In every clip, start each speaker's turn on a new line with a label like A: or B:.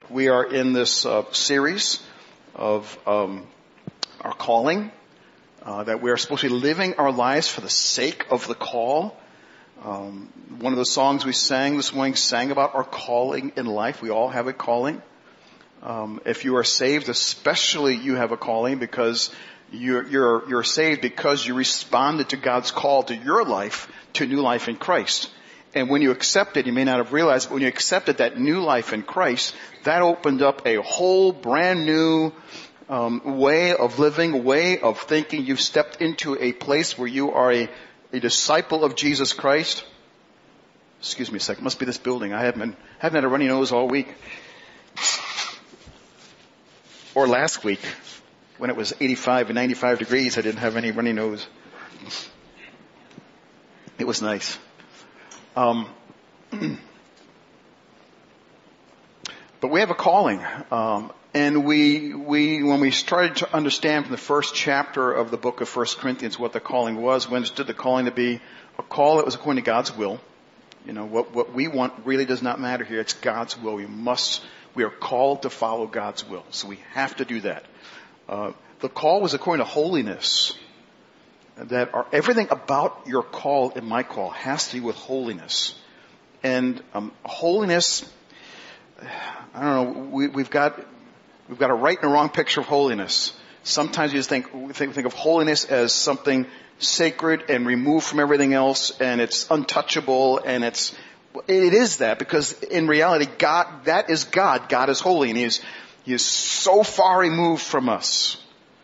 A: We are in this series of our calling, that we are supposed to be living our lives for the sake of the call. One of the songs we sang this morning sang about our calling in life. We all have a calling. If you are saved, especially you have a calling because you're saved because you responded to God's call to your life, to new life in Christ. And when you accepted, you may not have realized, but when you accepted that new life in Christ, that opened up a whole brand new way of living, way of thinking. You've stepped into a place where you are a disciple of Jesus Christ. Excuse me a second. Must be this building. I haven't had a runny nose all week. Or last week, when it was 85 and 95 degrees, I didn't have any runny nose. It was nice. But we have a calling, and we when we started to understand from the first chapter of the book of 1 Corinthians what the calling was, we understood the calling to be a call that was according to God's will. You know, what we want really does not matter here. It's God's will. We are called to follow God's will, so we have to do that. The call was according to holiness. Everything about your call and my call has to do with holiness. And holiness, I don't know, we've got a right and a wrong picture of holiness. Sometimes you just think of holiness as something sacred and removed from everything else, and it's untouchable, and it is that, because in reality, God, that is God. God is holy, and He is so far removed from us.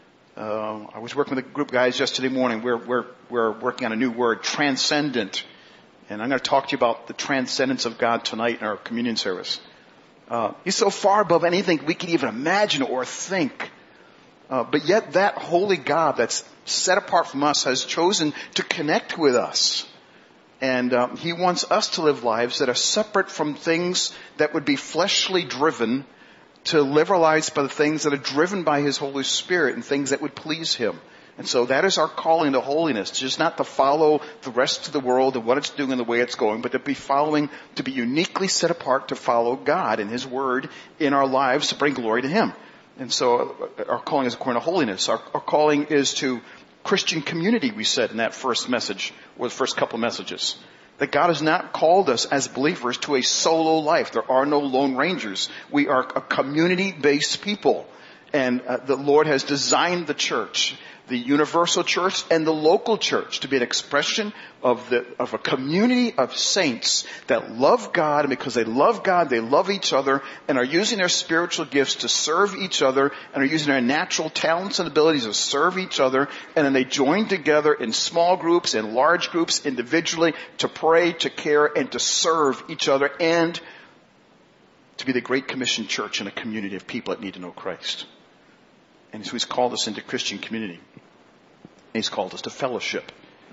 A: I was working with a group of guys yesterday morning. We're working on a new word, transcendent. And I'm going to talk to you about the transcendence of God tonight in our communion service. He's so far above anything we can even imagine or think. But yet that holy God that's set apart from us has chosen to connect with us. And He wants us to live lives that are separate from things that would be fleshly driven, to live our lives by the things that are driven by His Holy Spirit and things that would please Him. And so that is our calling to holiness. Just not to follow the rest of the world and what it's doing and the way it's going, but to be uniquely set apart to follow God and His Word in our lives to bring glory to Him. And so our calling is according to holiness. Our calling is to Christian community, we said in that first message, or the first couple of messages. That God has not called us as believers to a solo life. There are no lone rangers. We are a community-based people. And the Lord has designed the church, the universal church and the local church, to be an expression of a community of saints that love God, and because they love God, they love each other and are using their spiritual gifts to serve each other and are using their natural talents and abilities to serve each other, and then they join together in small groups and large groups individually to pray, to care, and to serve each other, and to be the Great Commission church in a community of people that need to know Christ. And so He's called us into Christian community. And He's called us to fellowship.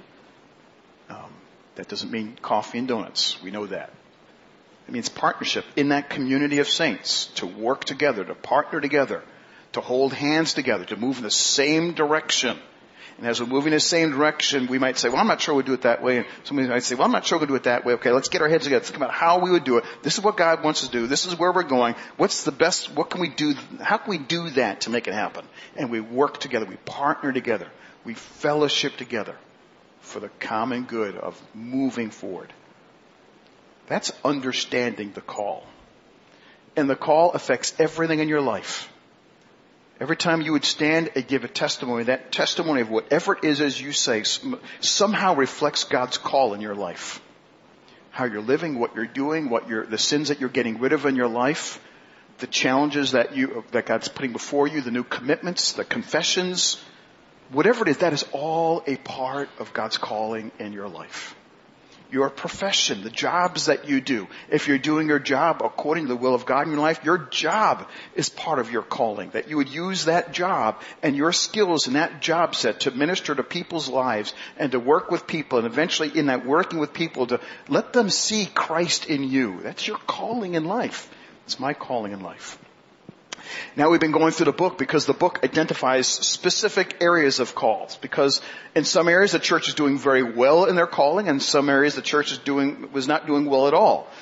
A: That doesn't mean coffee and donuts. We know that. It means partnership in that community of saints, to work together, to partner together, to hold hands together, to move in the same direction. And as we're moving in the same direction, we might say, well, I'm not sure we'll do it that way. And somebody might say, well, I'm not sure we'll do it that way. Okay, let's get our heads together. Let's think about how we would do it. This is what God wants us to do. This is where we're going. What's the best? What can we do? How can we do that to make it happen? And we work together. We partner together. We fellowship together for the common good of moving forward. That's understanding the call. And the call affects everything in your life. Every time you would stand and give a testimony, that testimony of whatever it is as you say somehow reflects God's call in your life. How you're living, what you're doing, the sins that you're getting rid of in your life, the challenges that God's putting before you, the new commitments, the confessions, whatever it is, that is all a part of God's calling in your life. Your profession, the jobs that you do. If you're doing your job according to the will of God in your life, your job is part of your calling. That you would use that job and your skills in that job set to minister to people's lives and to work with people, and eventually in that working with people to let them see Christ in you. That's your calling in life. It's my calling in life. Now we've been going through the book because the book identifies specific areas of calls. Because in some areas the church is doing very well in their calling, and some areas the church was not doing well at all.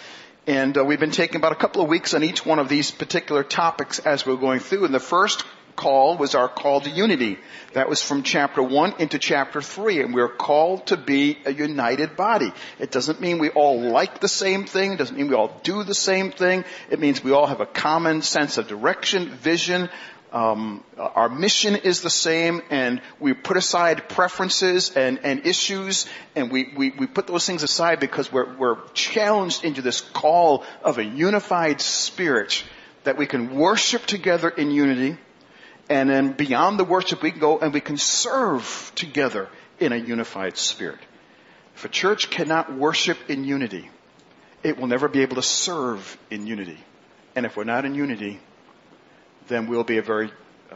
A: And we've been taking about a couple of weeks on each one of these particular topics as we're going through. And the first call was our call to unity. That was from chapter 1 into chapter 3. And we're called to be a united body. It doesn't mean we all like the same thing. It doesn't mean we all do the same thing. It means we all have a common sense of direction, vision. Our mission is the same, and we put aside preferences and issues, and we put those things aside because we're challenged into this call of a unified spirit that we can worship together in unity, and then beyond the worship we can go and we can serve together in a unified spirit. If a church cannot worship in unity, it will never be able to serve in unity. And if we're not in unity, then we'll be a very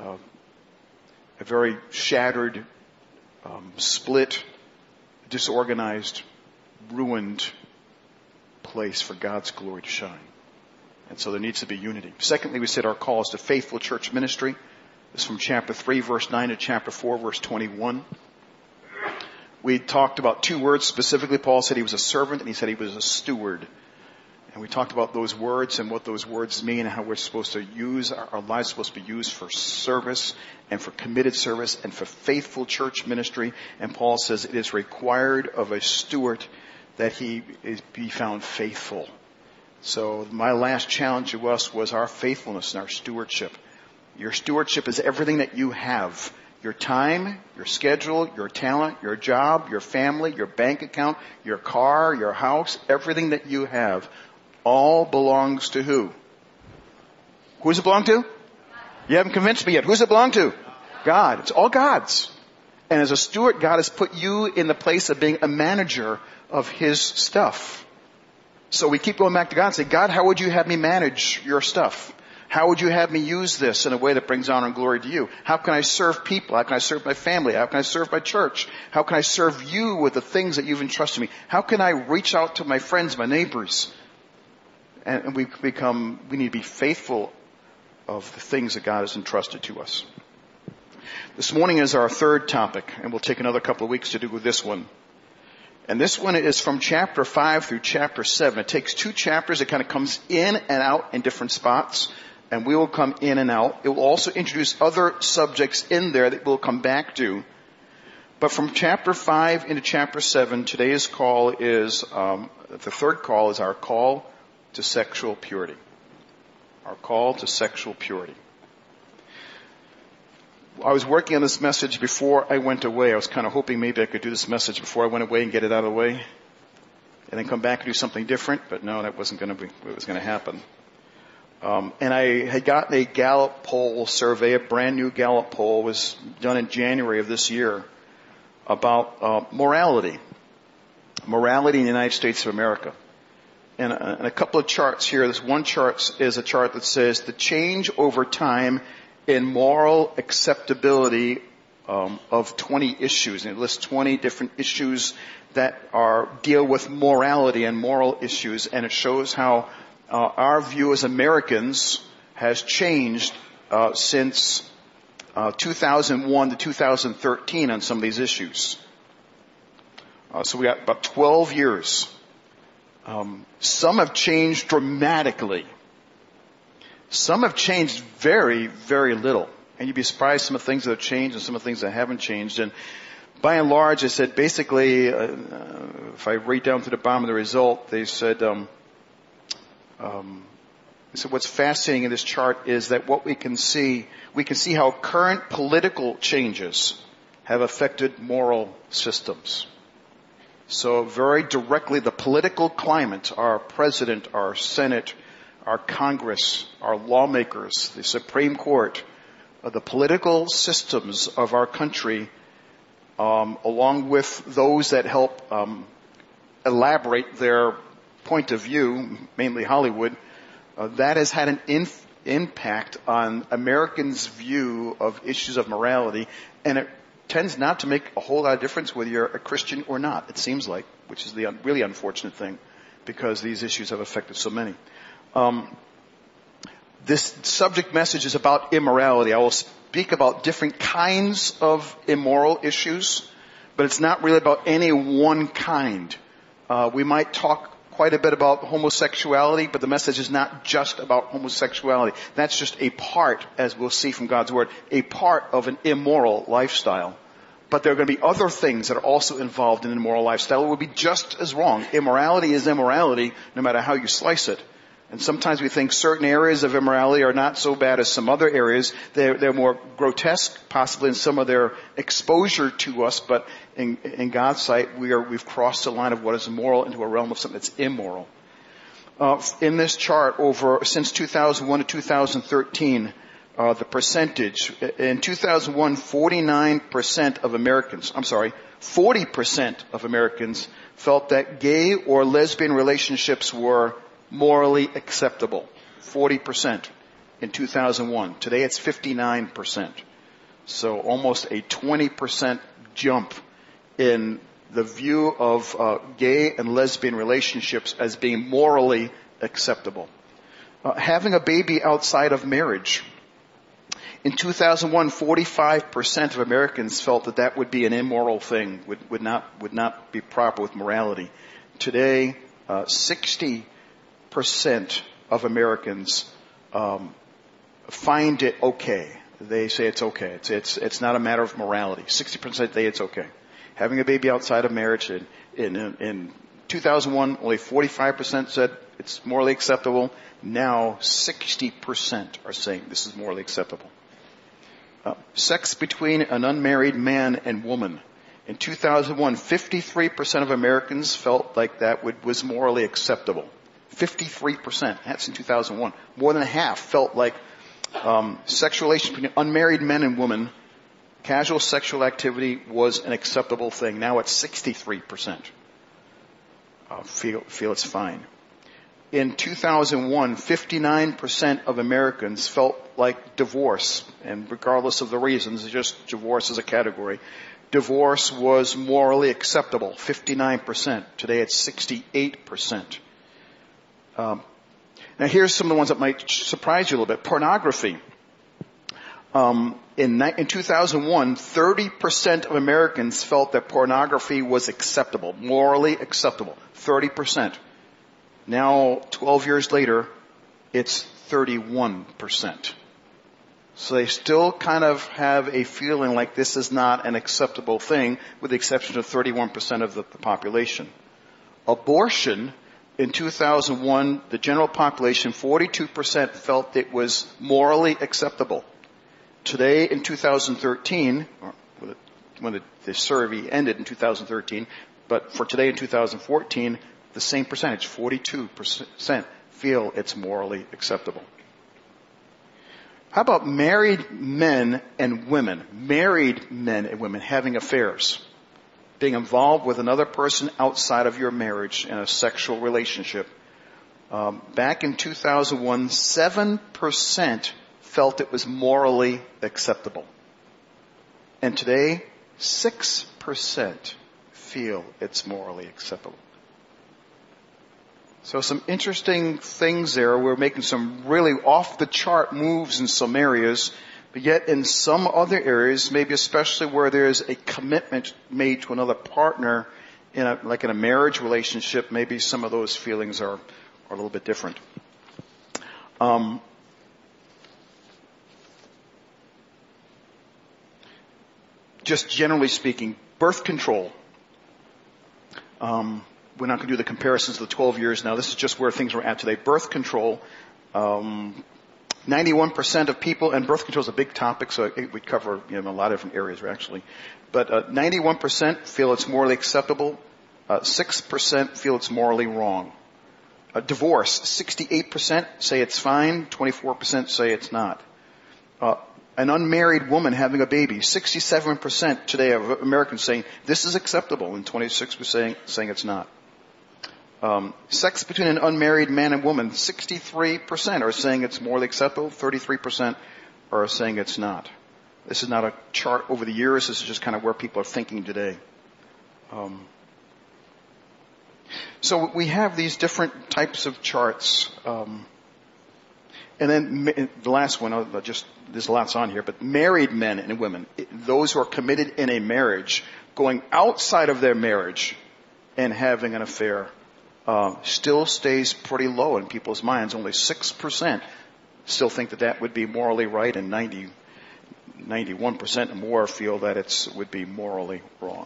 A: shattered, split, disorganized, ruined place for God's glory to shine. And so there needs to be unity. Secondly, we said our call is to faithful church ministry. This is from chapter 3, verse 9 to chapter 4, verse 21. We talked about two words specifically. Paul said he was a servant and he said he was a steward. And we talked about those words and what those words mean and how we're supposed to use, our lives are supposed to be used for service and for committed service and for faithful church ministry. And Paul says it is required of a steward that he be found faithful. So my last challenge to us was our faithfulness and our stewardship. Your stewardship is everything that you have. Your time, your schedule, your talent, your job, your family, your bank account, your car, your house, everything that you have. All belongs to who? Who does it belong to? You haven't convinced me yet. Who does it belong to? God. It's all God's. And as a steward, God has put you in the place of being a manager of His stuff. So we keep going back to God and say, God, how would you have me manage your stuff? How would you have me use this in a way that brings honor and glory to you? How can I serve people? How can I serve my family? How can I serve my church? How can I serve you with the things that you've entrusted me? How can I reach out to my friends, my neighbors? And we need to be faithful of the things that God has entrusted to us. This morning is our third topic, and we'll take another couple of weeks to do with this one. And this one is from chapter 5 through chapter 7. It takes two chapters. It kind of comes in and out in different spots, and we will come in and out. It will also introduce other subjects in there that we'll come back to. But from chapter 5 into chapter 7, today's call is, the third call is our call to sexual purity. Our call to sexual purity. I was working on this message before I went away. I was kind of hoping maybe I could do this message before I went away and get it out of the way. And then come back and do something different. But no, that wasn't going to be what was going to happen. And I had gotten a Gallup poll survey, a brand new Gallup poll, was done in January of this year, about morality. Morality in the United States of America. And a couple of charts here. This one chart is a chart that says the change over time in moral acceptability of 20 issues. And it lists 20 different issues that deal with morality and moral issues. And it shows how our view as Americans has changed since 2001 to 2013 on some of these issues. So we got about 12 years. Some have changed dramatically. Some have changed very, very little. And you'd be surprised some of the things that have changed and some of the things that haven't changed. And by and large, I said basically, if I read down to the bottom of the result, they said, what's fascinating in this chart is that what we can see how current political changes have affected moral systems. So very directly, the political climate, our president, our Senate, our Congress, our lawmakers, the Supreme Court, the political systems of our country, along with those that help elaborate their point of view, mainly Hollywood, that has had an impact on Americans' view of issues of morality, and it tends not to make a whole lot of difference whether you're a Christian or not, it seems like, which is the really unfortunate thing, because these issues have affected so many. This subject message is about immorality. I will speak about different kinds of immoral issues, but it's not really about any one kind. We might talk quite a bit about homosexuality, but the message is not just about homosexuality. That's just a part, as we'll see from God's Word, a part of an immoral lifestyle. But there are going to be other things that are also involved in an immoral lifestyle. It would be just as wrong. Immorality is immorality, no matter how you slice it. And sometimes we think certain areas of immorality are not so bad as some other areas. They're more grotesque, possibly in some of their exposure to us, but in God's sight, we've crossed the line of what is immoral into a realm of something that's immoral. In this chart, since 2001 to 2013, the percentage. In 2001, 40% of Americans felt that gay or lesbian relationships were morally acceptable. 40% in 2001. Today it's 59%. So almost a 20% jump in the view of gay and lesbian relationships as being morally acceptable. Having a baby outside of marriage. In 2001, 45% of Americans felt that would be an immoral thing, would not be proper with morality. Today, 60% of Americans find it okay. They say it's okay. It's not a matter of morality. 60% say it's okay. Having a baby outside of marriage. In 2001, only 45% said it's morally acceptable. Now, 60% are saying this is morally acceptable. Sex between an unmarried man and woman. In 2001, 53% of Americans felt like that was morally acceptable. 53%. That's in 2001. More than half felt like sexual relations between unmarried men and women, casual sexual activity was an acceptable thing. Now it's 63%. Feel it's fine. In 2001, 59% of Americans felt like divorce, and regardless of the reasons, just divorce as a category, divorce was morally acceptable. 59%. Today it's 68%. Now here's some of the ones that might surprise you a little bit. Pornography. In 2001, 30% of Americans felt that pornography was acceptable, morally acceptable. 30%. Now, 12 years later, it's 31%. So they still kind of have a feeling like this is not an acceptable thing, with the exception of 31% of the population. Abortion, in 2001, the general population, 42% felt it was morally acceptable. Today, in 2013, when the survey ended in 2013, but for today in 2014, the same percentage, 42%, feel it's morally acceptable. How about married men and women? Married men and women having affairs. Being involved with another person outside of your marriage in a sexual relationship. Back in 2001, 7% felt it was morally acceptable. And today, 6% feel it's morally acceptable. So some interesting things there. We're making some really off-the-chart moves in some areas, but yet in some other areas, maybe especially where there's a commitment made to another partner, like in a marriage relationship, maybe some of those feelings are a little bit different. Just generally speaking, birth control. We're not going to do the comparisons of the 12 years now. This is just where things are at today. Birth control, 91% of people, and birth control is a big topic, so we cover a lot of different areas actually. But 91% feel it's morally acceptable. 6% feel it's morally wrong. Divorce, 68% say it's fine. 24% say it's not. An unmarried woman having a baby, 67% today of Americans saying this is acceptable, and 26% saying it's not. Sex between an unmarried man and woman, 63% are saying it's morally acceptable, 33% are saying it's not. This is not a chart over the years, this is just kind of where people are thinking today. So we have these different types of charts. And then the last one, there's lots on here, but married men and women, those who are committed in a marriage, going outside of their marriage and having an affair. still stays pretty low in people's minds. Only 6% still think that would be morally right, and 91% or more feel that it would be morally wrong.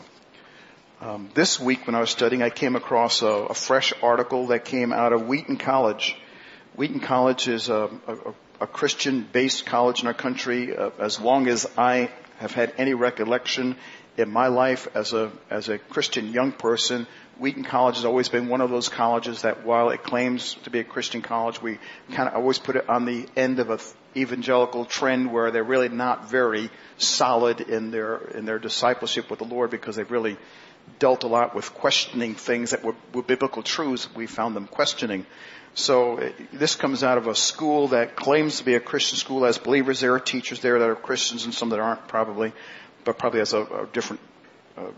A: This week when I was studying, I came across a fresh article that came out of Wheaton College. Wheaton College is a Christian-based college in our country. As long as I have had any recollection in my life as a Christian young person, Wheaton College has always been one of those colleges that, while it claims to be a Christian college, we kind of always put it on the end of an evangelical trend where they're really not very solid in their discipleship with the Lord, because they've really dealt a lot with questioning things that were biblical truths. We found them questioning. So this comes out of a school that claims to be a Christian school, has believers there, teachers there that are Christians, and some that aren't probably, but probably has a different an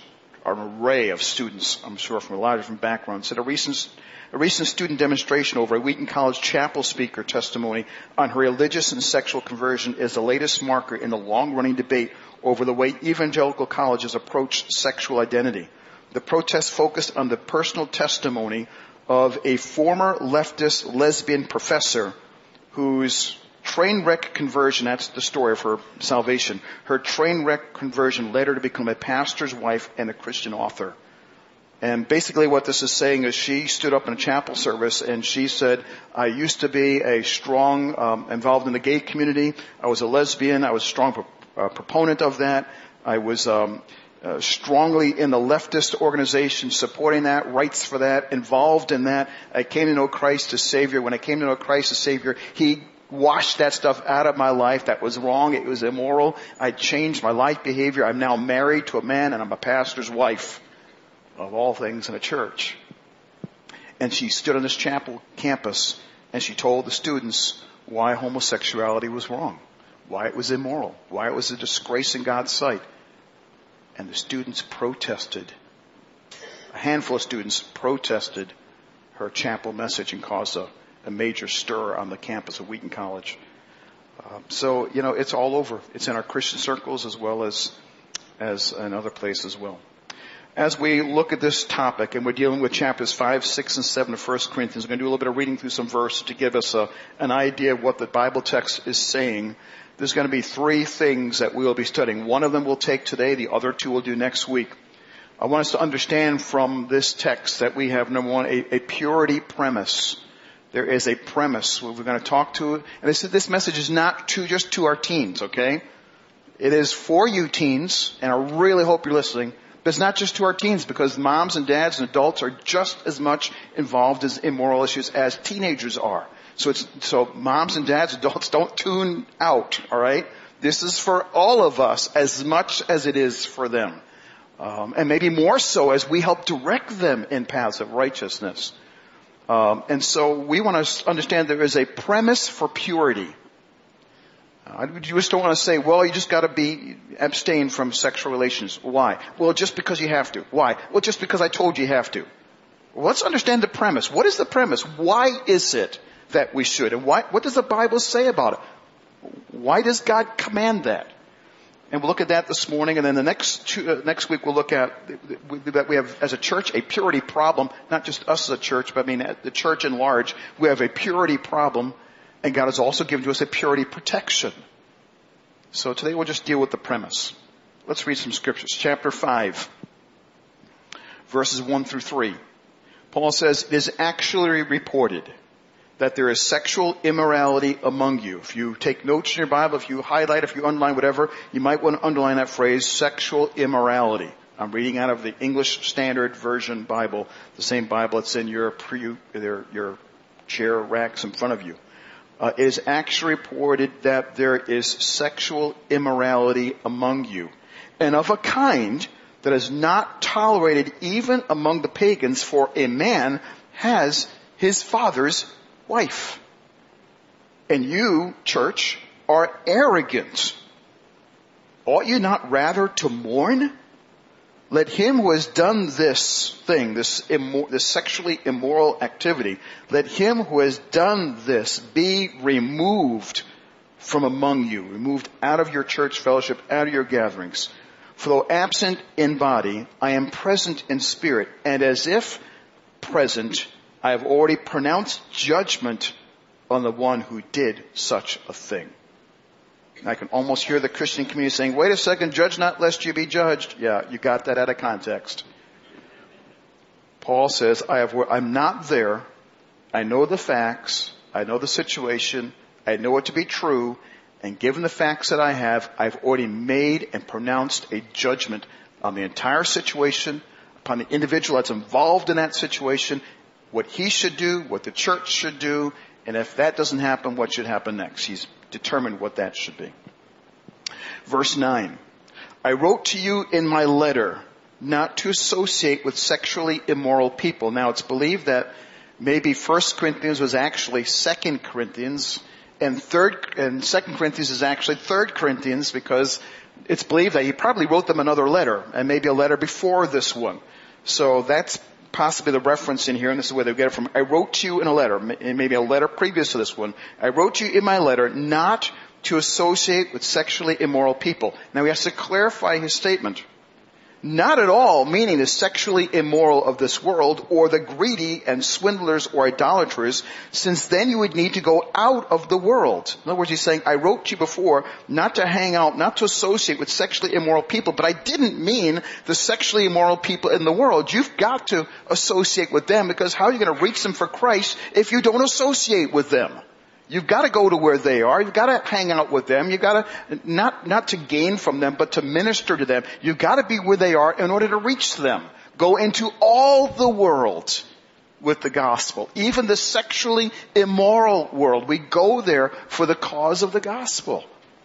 A: array of students, I'm sure, from a lot of different backgrounds. At a recent student demonstration over a Wheaton College chapel speaker testimony on her religious and sexual conversion is the latest marker in the long-running debate over the way evangelical colleges approach sexual identity. The protest focused on the personal testimony of a former leftist lesbian professor whose train wreck conversion, that's the story of her salvation, her train wreck conversion led her to become a pastor's wife and a Christian author. And basically what this is saying is she stood up in a chapel service and she said, I used to be a strong, involved in the gay community. I was a lesbian. I was a strong proponent of that. I was strongly in the leftist organization, supporting that, rights for that, involved in that. I came to know Christ as Savior. When I came to know Christ as Savior, He washed that stuff out of my life. That was wrong. It was immoral. I changed my life behavior. I'm now married to a man, and I'm a pastor's wife, of all things, in a church. And she stood on this chapel campus and she told the students why homosexuality was wrong, why it was immoral, why it was a disgrace in God's sight. And the students protested. A handful of students protested her chapel message and caused a major stir on the campus of Wheaton College. So, it's all over. It's in our Christian circles as well as in other places as well. As we look at this topic, and we're dealing with chapters 5, 6, and 7 of 1 Corinthians, we're going to do a little bit of reading through some verses to give us an idea of what the Bible text is saying. There's going to be 3 things that we will be studying. One of them we'll take today. The other 2 we'll do next week. I want us to understand from this text that we have, number one, a purity premise. There is a premise we're going to talk to. And this message is not just to our teens, okay? It is for you teens, and I really hope you're listening. But it's not just to our teens, because moms and dads and adults are just as much involved in immoral issues as teenagers are. So moms and dads, adults, don't tune out, all right? This is for all of us as much as it is for them. And maybe more so as we help direct them in paths of righteousness. And so we want to understand there is a premise for purity. You just don't want to say, well, you just got to abstain from sexual relations. Why? Well, just because you have to. Why? Well, just because I told you have to. Well, let's understand the premise. What is the premise? Why is it that we should? And what does the Bible say about it? Why does God command that? And we'll look at that this morning. And then the next week we'll look at that we have as a church a purity problem. Not just us as a church, but the church in large. We have a purity problem. And God has also given to us a purity protection. So today we'll just deal with the premise. Let's read some scriptures. Chapter 5, verses 1 through 3. Paul says, it is actually reported that there is sexual immorality among you. If you take notes in your Bible, if you highlight, if you underline, whatever, you might want to underline that phrase, sexual immorality. I'm reading out of the English Standard Version Bible, the same Bible that's in your chair racks in front of you. It is actually reported that there is sexual immorality among you, and of a kind that is not tolerated even among the pagans, for a man has his father's wife. And you, church, are arrogant. Ought you not rather to mourn? Let him who has done this thing, this sexually immoral activity, let him who has done this be removed from among you, removed out of your church fellowship, out of your gatherings. For though absent in body, I am present in spirit, and as if present, I have already pronounced judgment on the one who did such a thing. And I can almost hear the Christian community saying, wait a second, judge not lest you be judged. Yeah, you got that out of context. Paul says, I'm not there. I know the facts. I know the situation. I know it to be true. And given the facts that I have, I've already made and pronounced a judgment on the entire situation, upon the individual that's involved in that situation, what he should do, what the church should do, and if that doesn't happen, what should happen next. He's determined what that should be. Verse 9, I wrote to you in my letter not to associate with sexually immoral people. Now it's believed that maybe 1 Corinthians was actually 2 Corinthians, and 2 Corinthians is actually 3 Corinthians, because it's believed that he probably wrote them another letter, and maybe a letter before this one. So that's possibly the reference in here, and this is where they get it from. I wrote to you in a letter, maybe a letter previous to this one. I wrote to you in my letter not to associate with sexually immoral people. Now he has to clarify his statement. Not at all meaning the sexually immoral of this world, or the greedy and swindlers or idolaters, since then you would need to go out of the world. In other words, he's saying, I wrote to you before not to hang out, not to associate with sexually immoral people, but I didn't mean the sexually immoral people in the world. You've got to associate with them, because how are you going to reach them for Christ if you don't associate with them? You've got to go to where they are. You've got to hang out with them. You've got to, not to gain from them, but to minister to them. You've got to be where they are in order to reach them. Go into all the world with the gospel. Even the sexually immoral world. We go there for the cause of the gospel.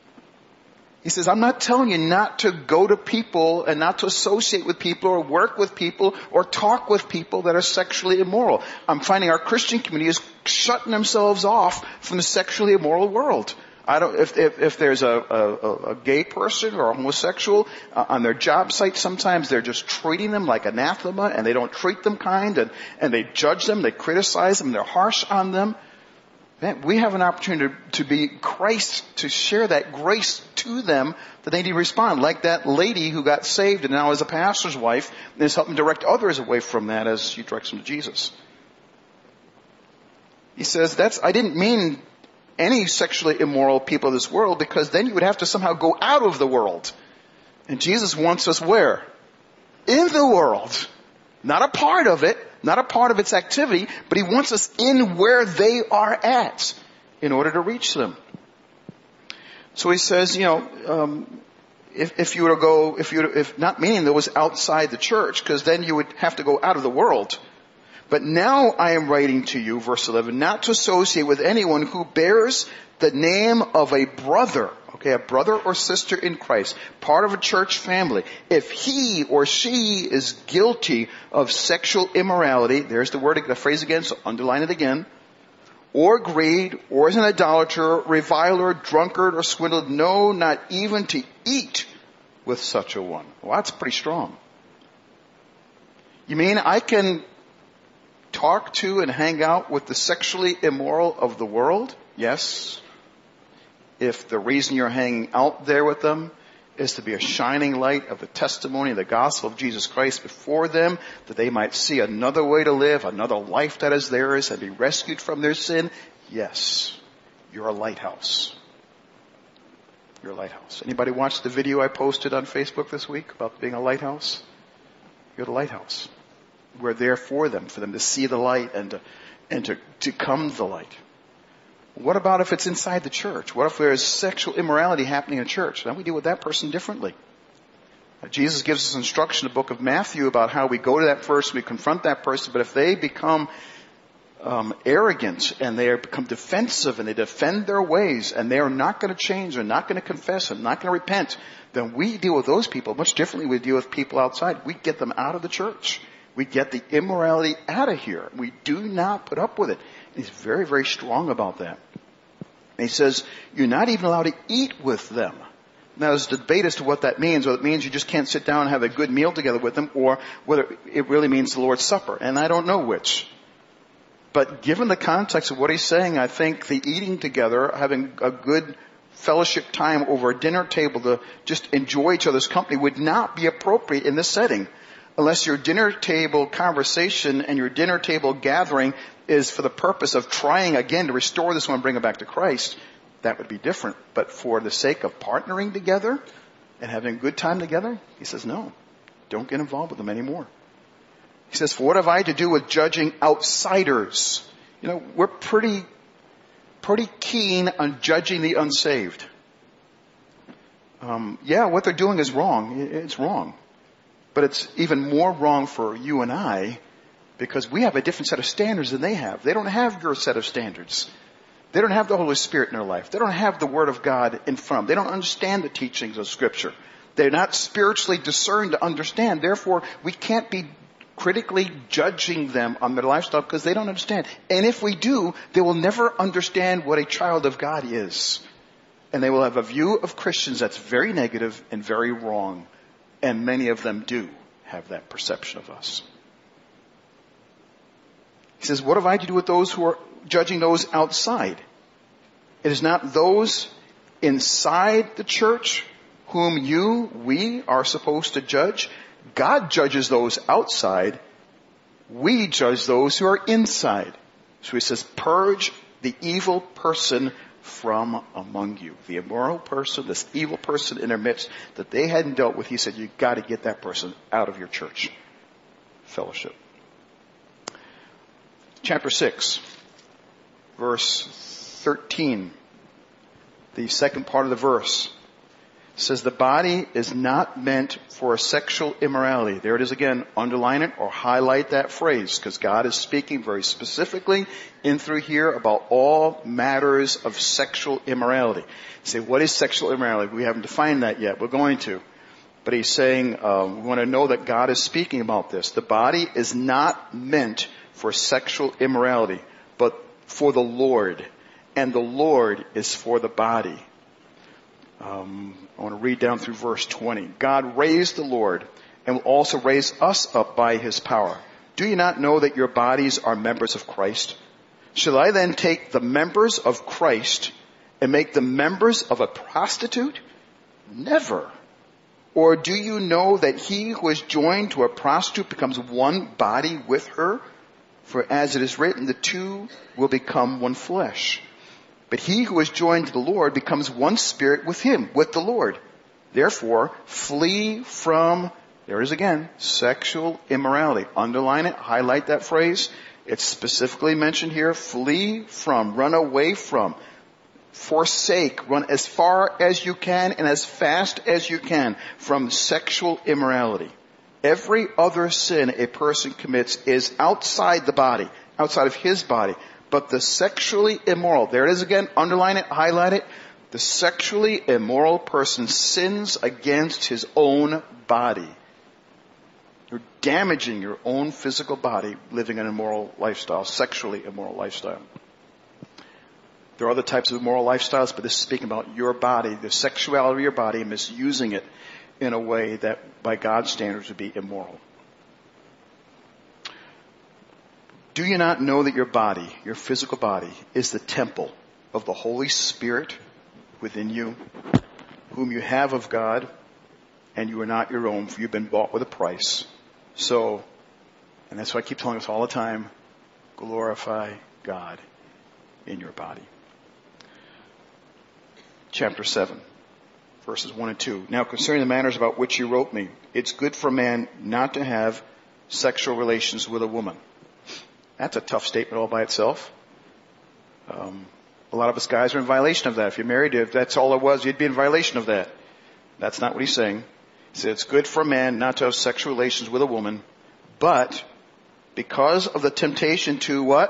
A: He says, I'm not telling you not to go to people and not to associate with people or work with people or talk with people that are sexually immoral. I'm finding our Christian community is shutting themselves off from the sexually immoral world. If there's a gay person or a homosexual on their job site, sometimes they're just treating them like anathema, and they don't treat them kind, and they judge them, they criticize them, they're harsh on them. We have an opportunity to be Christ, to share that grace to them that they need to respond. Like that lady who got saved and now is a pastor's wife and is helping direct others away from that as she directs them to Jesus. He says, I didn't mean any sexually immoral people of this world, because then you would have to somehow go out of the world. And Jesus wants us where? In the world. Not a part of it. Not a part of its activity, but he wants us in where they are at in order to reach them. So he says, if you were to go, if not meaning that was outside the church, because then you would have to go out of the world. But now I am writing to you, verse 11, not to associate with anyone who bears the name of a brother. Okay, a brother or sister in Christ, part of a church family. If he or she is guilty of sexual immorality, there's the phrase again, so underline it again, or greed, or is an idolater, reviler, drunkard, or swindler, no, not even to eat with such a one. Well, that's pretty strong. You mean I can talk to and hang out with the sexually immoral of the world? Yes. If the reason you're hanging out there with them is to be a shining light of the testimony of the gospel of Jesus Christ before them, that they might see another way to live, another life that is theirs, and be rescued from their sin, yes, you're a lighthouse. You're a lighthouse. Anybody watch the video I posted on Facebook this week about being a lighthouse? You're the lighthouse. We're there for them to see the light and to come to the light. What about if it's inside the church? What if there's sexual immorality happening in church? Then we deal with that person differently. Jesus gives us instruction in the book of Matthew about how we go to that person, we confront that person, but if they become arrogant and they become defensive and they defend their ways and they are not going to change, they're not going to confess, and not going to repent, then we deal with those people much differently than we deal with people outside. We get them out of the church. We get the immorality out of here. We do not put up with it. He's very, very strong about that. And he says, you're not even allowed to eat with them. Now there's a debate as to what that means. Whether it means you just can't sit down and have a good meal together with them, or whether it really means the Lord's Supper. And I don't know which. But given the context of what he's saying, I think the eating together, having a good fellowship time over a dinner table to just enjoy each other's company would not be appropriate in this setting. Unless your dinner table conversation and your dinner table gathering is for the purpose of trying again to restore this one and bring it back to Christ, that would be different. But for the sake of partnering together and having a good time together, he says, no, don't get involved with them anymore. He says, for what have I to do with judging outsiders? We're pretty keen on judging the unsaved. What they're doing is wrong. It's wrong. But it's even more wrong for you and I because we have a different set of standards than they have. They don't have your set of standards. They don't have the Holy Spirit in their life. They don't have the Word of God in front of them. They don't understand the teachings of Scripture. They're not spiritually discerned to understand. Therefore, we can't be critically judging them on their lifestyle because they don't understand. And if we do, they will never understand what a child of God is. And they will have a view of Christians that's very negative and very wrong. And many of them do have that perception of us. He says, what have I to do with those who are judging those outside? It is not those inside the church whom we are supposed to judge. God judges those outside. We judge those who are inside. So he says, purge the evil person from among you. The immoral person, this evil person in their midst that they hadn't dealt with. He said, you've got to get that person out of your church fellowship. Chapter 6, verse 13. The second part of the verse says the body is not meant for sexual immorality. There it is again. Underline it or highlight that phrase because God is speaking very specifically in through here about all matters of sexual immorality. You say, what is sexual immorality? We haven't defined that yet. We're going to. But he's saying, we want to know that God is speaking about this. The body is not meant for sexual immorality, but for the Lord. And the Lord is for the body. I want to read down through verse 20. God raised the Lord and will also raise us up by his power. Do you not know that your bodies are members of Christ? Shall I then take the members of Christ and make them members of a prostitute? Never. Or do you know that he who is joined to a prostitute becomes one body with her? For as it is written, the two will become one flesh. But he who is joined to the Lord becomes one spirit with him, with the Lord. Therefore, flee from, there it is again, sexual immorality. Underline it, highlight that phrase. It's specifically mentioned here. Flee from, run away from, forsake, run as far as you can and as fast as you can from sexual immorality. Every other sin a person commits is outside the body, outside of his body. But the sexually immoral, there it is again, underline it, highlight it. The sexually immoral person sins against his own body. You're damaging your own physical body living an immoral lifestyle, sexually immoral lifestyle. There are other types of immoral lifestyles, but this is speaking about your body, the sexuality of your body, and misusing it in a way that by God's standards would be immoral. Do you not know that your body, your physical body, is the temple of the Holy Spirit within you, whom you have of God, and you are not your own, for you've been bought with a price. So, and that's why I keep telling us all the time, glorify God in your body. Chapter 7, verses 1 and 2. Now concerning the matters about which you wrote me, it's good for a man not to have sexual relations with a woman. That's a tough statement all by itself. A lot of us guys are in violation of that. If you're married, if that's all it was, you'd be in violation of that. That's not what he's saying. He said it's good for a man not to have sexual relations with a woman, but because of the temptation to what?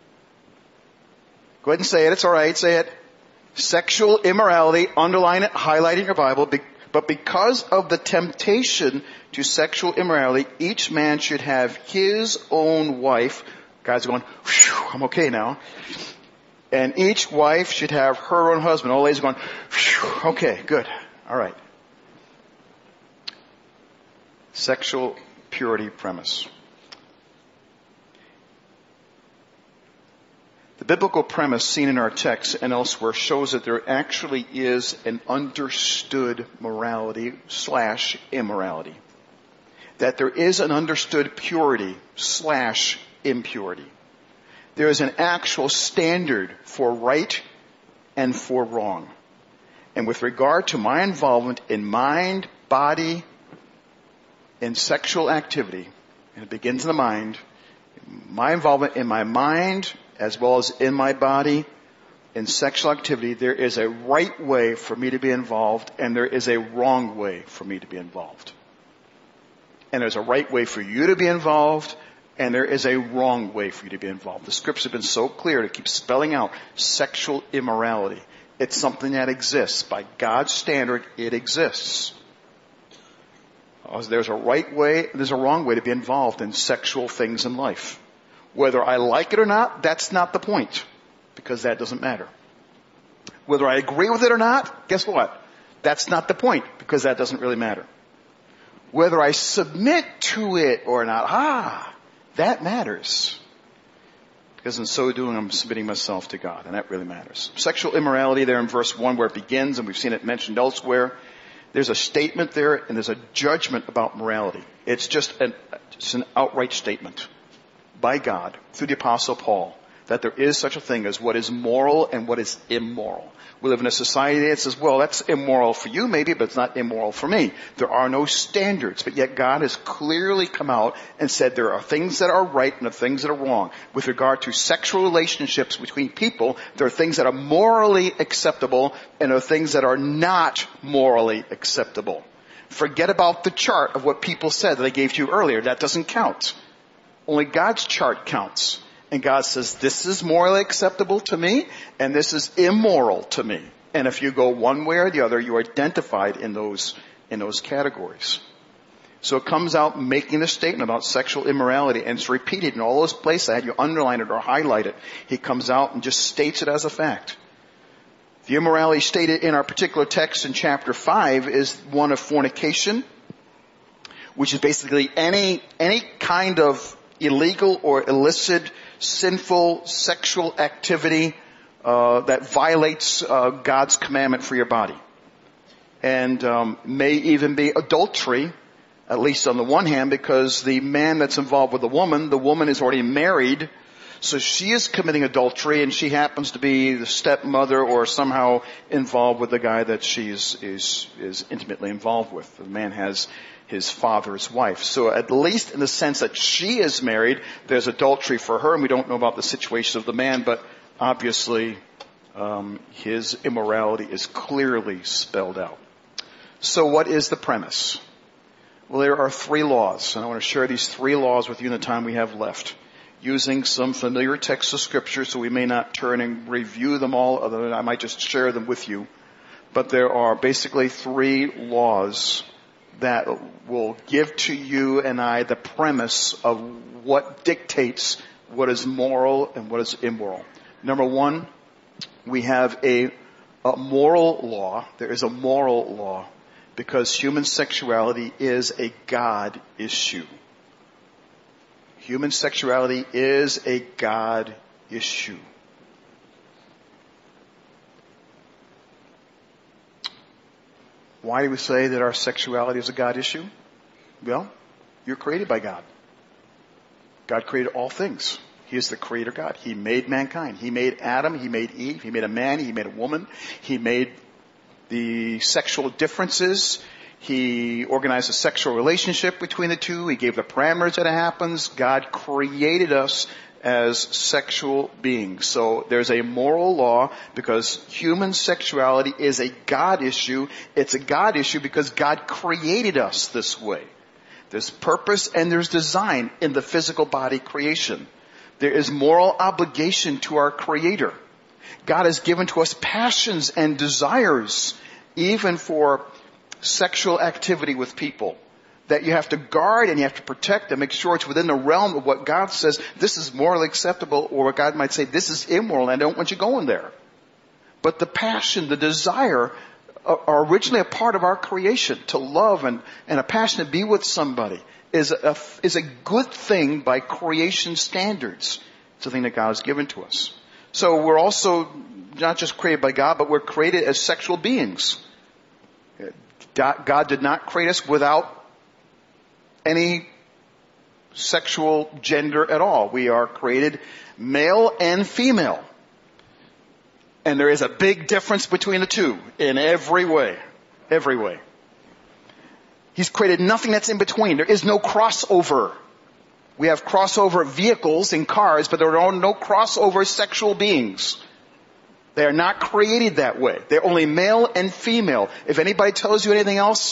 A: Go ahead and say it. It's all right. Say it. Sexual immorality. Underline it. Highlight it in your Bible. But because of the temptation to sexual immorality, each man should have his own wife. Guys are going, whew, I'm okay now. And each wife should have her own husband. All ladies are going, whew, okay, good. All right. Sexual purity premise. The biblical premise seen in our text and elsewhere shows that there actually is an understood morality / immorality. that there is an understood purity / impurity. There is an actual standard for right and for wrong. And with regard to my involvement in mind, body, and sexual activity, and it begins in the mind, my involvement in my mind as well as in my body in sexual activity, there is a right way for me to be involved and there is a wrong way for me to be involved. And there's a right way for you to be involved and there is a wrong way for you to be involved. The scriptures have been so clear to keep spelling out sexual immorality. It's something that exists. By God's standard, it exists. There's a right way, there's a wrong way to be involved in sexual things in life. Whether I like it or not, that's not the point, because that doesn't matter. Whether I agree with it or not, guess what? That's not the point, because that doesn't really matter. Whether I submit to it or not, that matters. Because in so doing, I'm submitting myself to God, and that really matters. Sexual immorality there in verse 1 where it begins, and we've seen it mentioned elsewhere. There's a statement there, and there's a judgment about morality. It's just an outright statement by God through the Apostle Paul that there is such a thing as what is moral and what is immoral. We live in a society that says, well, that's immoral for you maybe, but it's not immoral for me. There are no standards, but yet God has clearly come out and said there are things that are right and there are things that are wrong. With regard to sexual relationships between people, there are things that are morally acceptable and there are things that are not morally acceptable. Forget about the chart of what people said that I gave to you earlier. That doesn't count. Only God's chart counts. And God says, this is morally acceptable to me, and this is immoral to me. And if you go one way or the other, you're identified in those categories. So it comes out making the statement about sexual immorality, and it's repeated in all those places. I had you underline it or highlight it. He comes out and just states it as a fact. The immorality stated in our particular text in chapter 5 is one of fornication, which is basically any kind of illegal or illicit, sinful sexual activity that violates God's commandment for your body. And may even be adultery, at least on the one hand, because the man that's involved with the woman is already married, so she is committing adultery, and she happens to be the stepmother or somehow involved with the guy that she is intimately involved with. The man has his father's wife. So at least in the sense that she is married, there's adultery for her, and we don't know about the situation of the man, but obviously his immorality is clearly spelled out. So what is the premise? Well, there are 3 laws, and I want to share these 3 laws with you in the time we have left, using some familiar texts of Scripture, so we may not turn and review them all, other than I might just share them with you. But there are basically 3 laws that will give to you and I the premise of what dictates what is moral and what is immoral. Number 1, we have a moral law. There is a moral law because human sexuality is a God issue. Human sexuality is a God issue. Why do we say that our sexuality is a God issue? Well, you're created by God. God created all things. He is the creator God. He made mankind. He made Adam. He made Eve. He made a man. He made a woman. He made the sexual differences. He organized a sexual relationship between the two. He gave the parameters that it happens. God created us as sexual beings. So there's a moral law because human sexuality is a God issue. It's a God issue because God created us this way. There's purpose and there's design in the physical body creation. There is moral obligation to our Creator. God has given to us passions and desires, even for sexual activity with people, that you have to guard and you have to protect and make sure it's within the realm of what God says this is morally acceptable, or what God might say this is immoral and I don't want you going there. But the passion, the desire are originally a part of our creation. To love and a passion to be with somebody is a good thing by creation standards. It's a thing that God has given to us. So we're also not just created by God, but we're created as sexual beings. God did not create us without any sexual gender at all. We are created male and female. And there is a big difference between the two in every way. Every way. He's created nothing that's in between. There is no crossover. We have crossover vehicles in cars, but there are no crossover sexual beings. They are not created that way. They're only male and female. If anybody tells you anything else,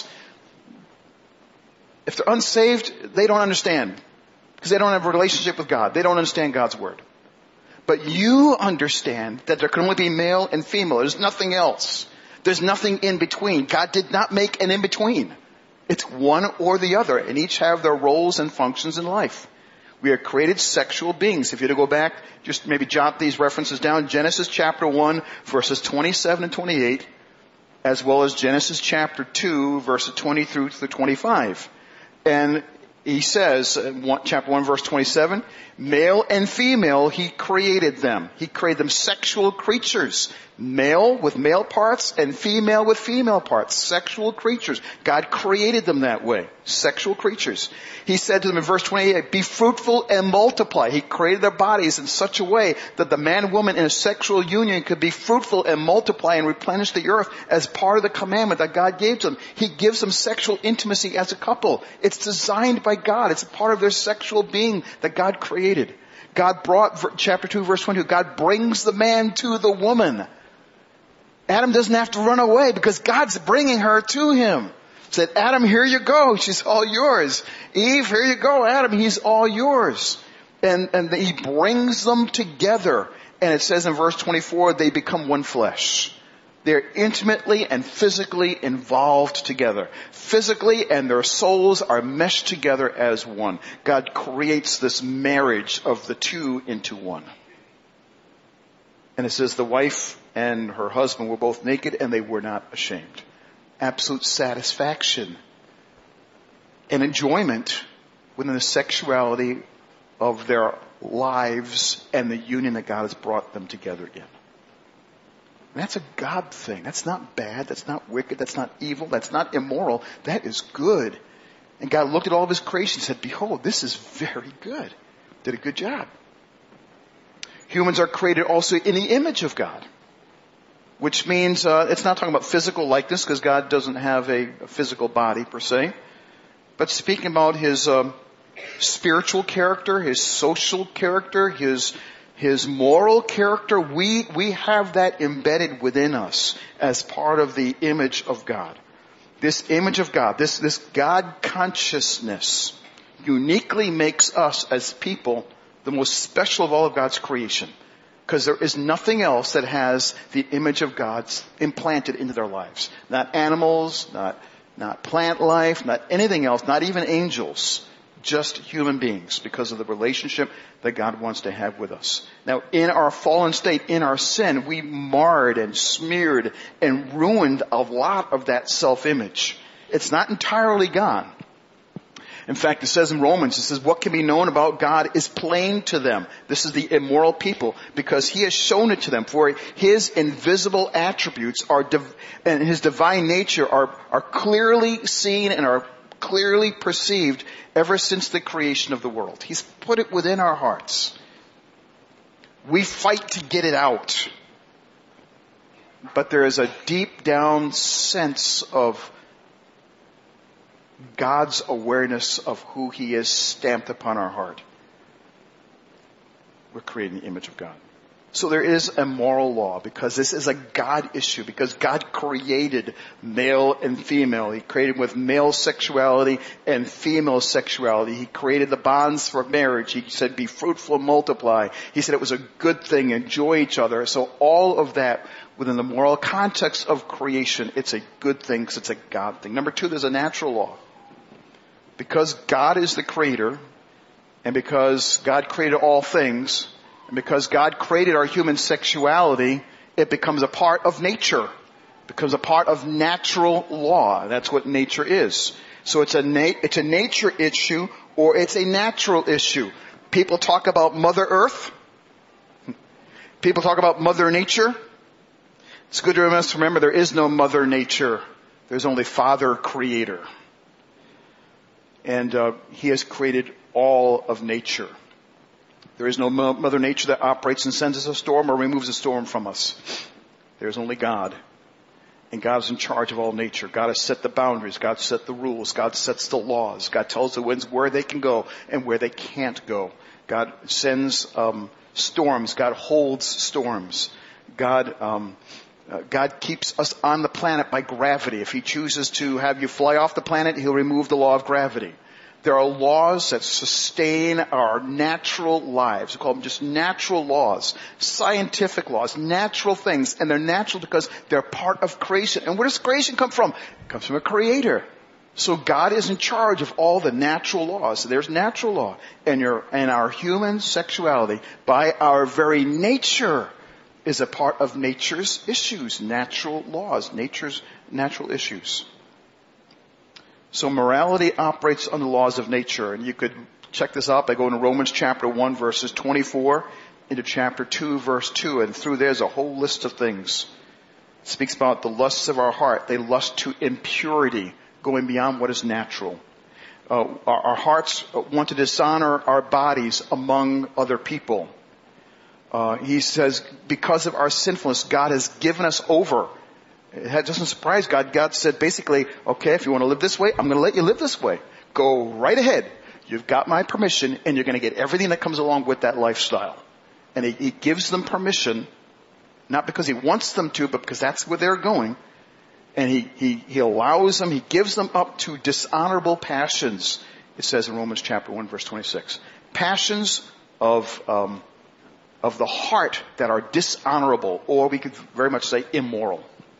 A: if they're unsaved, they don't understand. Because they don't have a relationship with God. They don't understand God's word. But you understand that there can only be male and female. There's nothing else. There's nothing in between. God did not make an in-between. It's one or the other, and each have their roles and functions in life. We are created sexual beings. If you were to go back, just maybe jot these references down. Genesis chapter 1, verses 27 and 28, as well as Genesis chapter 2, verses 20 through 25. And he says, chapter 1, verse 27, male and female, he created them. He created them sexual creatures. Male with male parts and female with female parts. Sexual creatures. God created them that way. Sexual creatures. He said to them in verse 28, be fruitful and multiply. He created their bodies in such a way that the man and woman in a sexual union could be fruitful and multiply and replenish the earth as part of the commandment that God gave them. He gives them sexual intimacy as a couple. It's designed by God. It's a part of their sexual being that God created. God brought, chapter 2, verse 22, God brings the man to the woman. Adam doesn't have to run away because God's bringing her to him. Said, Adam, here you go. She's all yours. Eve, here you go. Adam, he's all yours. And he brings them together. And it says in verse 24, they become one flesh. They're intimately and physically involved together. Physically, and their souls are meshed together as one. God creates this marriage of the two into one. And it says the wife and her husband were both naked and they were not ashamed. Absolute satisfaction and enjoyment within the sexuality of their lives and the union that God has brought them together in. And that's a God thing. That's not bad. That's not wicked. That's not evil. That's not immoral. That is good. And God looked at all of his creation and said, behold, this is very good. Did a good job. Humans are created also in the image of God. Which means, it's not talking about physical likeness because God doesn't have a physical body per se. But speaking about his spiritual character, his social character, his moral character, we have that embedded within us as part of the image of God. This image of God, this God consciousness uniquely makes us as people the most special of all of God's creation. Because there is nothing else that has the image of God implanted into their lives. Not animals, not plant life, not anything else, not even angels. Just human beings because of the relationship that God wants to have with us. Now, in our fallen state, in our sin, we marred and smeared and ruined a lot of that self-image. It's not entirely gone. In fact, it says in Romans, it says, what can be known about God is plain to them. This is the immoral people, because he has shown it to them. For his invisible attributes and his divine nature are clearly seen and are clearly perceived ever since the creation of the world. He's put it within our hearts. We fight to get it out. But there is a deep down sense of God's awareness of who he is stamped upon our heart. We're creating the image of God. So there is a moral law because this is a God issue, because God created male and female. He created with male sexuality and female sexuality. He created the bonds for marriage. He said, be fruitful, multiply. He said it was a good thing, enjoy each other. So all of that within the moral context of creation, it's a good thing because it's a God thing. Number two, there's a natural law. Because God is the creator, and because God created all things, and because God created our human sexuality, it becomes a part of nature. It becomes a part of natural law. That's what nature is. So it's a nature issue, or it's a natural issue. People talk about Mother Earth. People talk about Mother Nature. It's good to remember there is no Mother Nature. There's only Father Creator. And he has created all of nature. There is no Mother Nature that operates and sends us a storm or removes a storm from us. There's only God. And God is in charge of all nature. God has set the boundaries. God set the rules. God sets the laws. God tells the winds where they can go and where they can't go. God sends storms. God holds storms. God keeps us on the planet by gravity. If he chooses to have you fly off the planet, he'll remove the law of gravity. There are laws that sustain our natural lives. We call them just natural laws, scientific laws, natural things. And they're natural because they're part of creation. And where does creation come from? It comes from a creator. So God is in charge of all the natural laws. So there's natural law. And our human sexuality, by our very nature, is a part of nature's issues, natural laws, nature's natural issues. So morality operates on the laws of nature. And you could check this out by going to Romans chapter 1 verses 24 into chapter 2 verse 2. And through there's a whole list of things. It speaks about the lusts of our heart. They lust to impurity, going beyond what is natural. Our hearts want to dishonor our bodies among other people. He says, because of our sinfulness, God has given us over. It doesn't surprise God. God said basically, okay, if you want to live this way, I'm going to let you live this way. Go right ahead. You've got my permission, and you're going to get everything that comes along with that lifestyle. And he gives them permission, not because he wants them to, but because that's where they're going. And he allows them, he gives them up to dishonorable passions. It says in Romans chapter 1 verse 26. Passions of the heart that are dishonorable, or we could very much say immoral.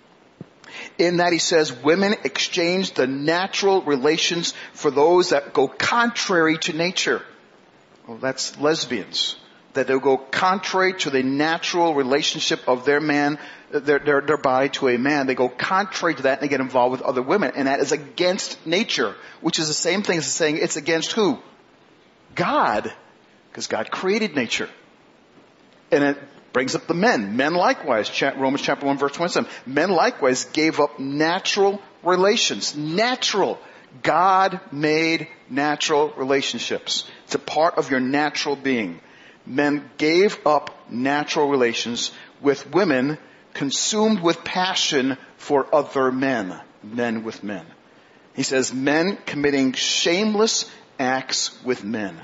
A: In that he says women exchange the natural relations for those that go contrary to nature. Well, that's lesbians. That they'll go contrary to the natural relationship of their man, their body to a man. They go contrary to that and they get involved with other women. And that is against nature, which is the same thing as saying it's against who? God. Because God created nature. And it brings up the men. Men likewise, Romans chapter 1 verse 27. Men likewise gave up natural relations. Natural. God made natural relationships. It's a part of your natural being. Men gave up natural relations with women, consumed with passion for other men. Men with men. He says men committing shameless acts with men.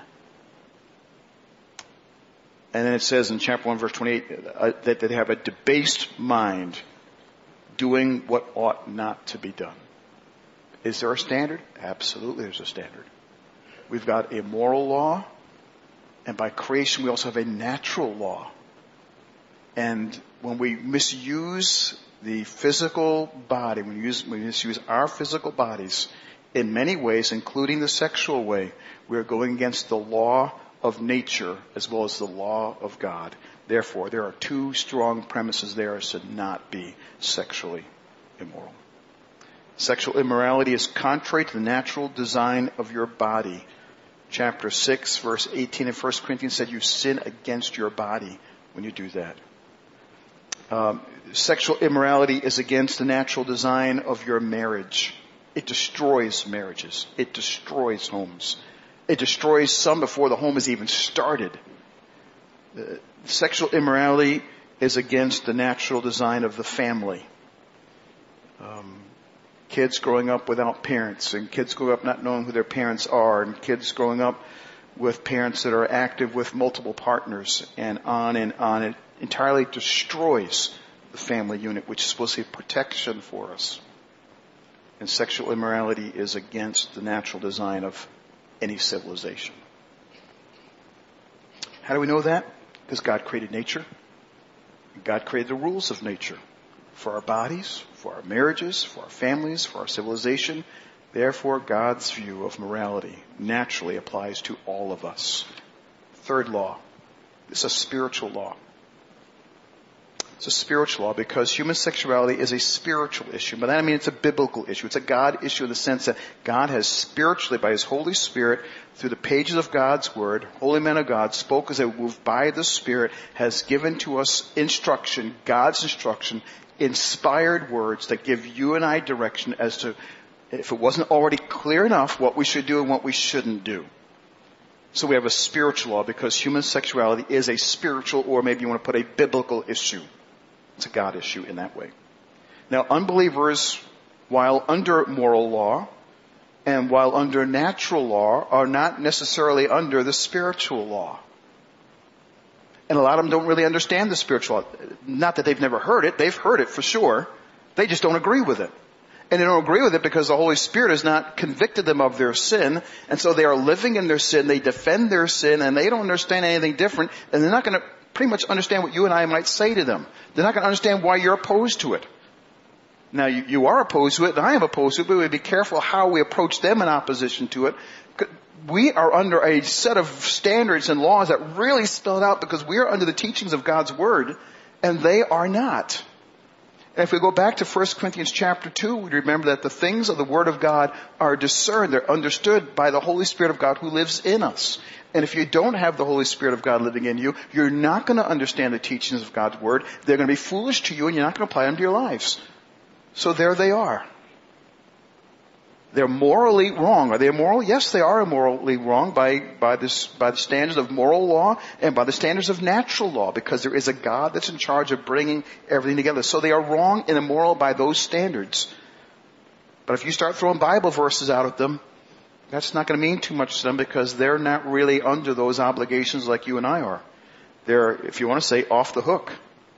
A: And then it says in chapter 1 verse 28 that they have a debased mind, doing what ought not to be done. Is there a standard? Absolutely there's a standard. We've got a moral law, and by creation we also have a natural law. And when we misuse the physical body, when we misuse our physical bodies in many ways, including the sexual way, we're going against the law of nature as well as the law of God. Therefore, there are two strong premises there as to not be sexually immoral. Sexual immorality is contrary to the natural design of your body. Chapter 6, verse 18 in 1 Corinthians said you sin against your body when you do that. Sexual immorality is against the natural design of your marriage. It destroys marriages. It destroys homes. It destroys some before the home is even started. Sexual immorality is against the natural design of the family. Kids growing up without parents, and kids growing up not knowing who their parents are, and kids growing up with parents that are active with multiple partners, and on and on. It entirely destroys the family unit, which is supposed to be protection for us. And sexual immorality is against the natural design of any civilization. How do we know that? Because God created nature. God created the rules of nature for our bodies, for our marriages, for our families, for our civilization. Therefore, God's view of morality naturally applies to all of us. Third law. It's a spiritual law. It's a spiritual law because human sexuality is a spiritual issue. But I mean it's a biblical issue. It's a God issue in the sense that God has spiritually, by His Holy Spirit, through the pages of God's Word, holy men of God spoke as they moved by the Spirit, has given to us instruction, God's instruction, inspired words that give you and I direction as to if it wasn't already clear enough what we should do and what we shouldn't do. So we have a spiritual law because human sexuality is a spiritual, or maybe you want to put a biblical issue. It's a God issue in that way. Now, unbelievers, while under moral law and while under natural law, are not necessarily under the spiritual law. And a lot of them don't really understand the spiritual law. Not that they've never heard it. They've heard it for sure. They just don't agree with it. And they don't agree with it because the Holy Spirit has not convicted them of their sin. And so they are living in their sin. They defend their sin and they don't understand anything different. And they're not going to pretty much understand what you and I might say to them. They're not going to understand why you're opposed to it. Now, you are opposed to it, and I am opposed to it, but we be careful how we approach them in opposition to it. We are under a set of standards and laws that really spell it out because we are under the teachings of God's Word, and they are not. And if we go back to 1 Corinthians chapter 2, we remember that the things of the Word of God are discerned, they're understood by the Holy Spirit of God who lives in us. And if you don't have the Holy Spirit of God living in you, you're not going to understand the teachings of God's Word. They're going to be foolish to you, and you're not going to apply them to your lives. So there they are. They're morally wrong. Are they immoral? Yes, they are morally wrong by the standards of moral law and by the standards of natural law, because there is a God that's in charge of bringing everything together. So they are wrong and immoral by those standards. But if you start throwing Bible verses out at them, that's not going to mean too much to them because they're not really under those obligations like you and I are. They're, if you want to say, off the hook.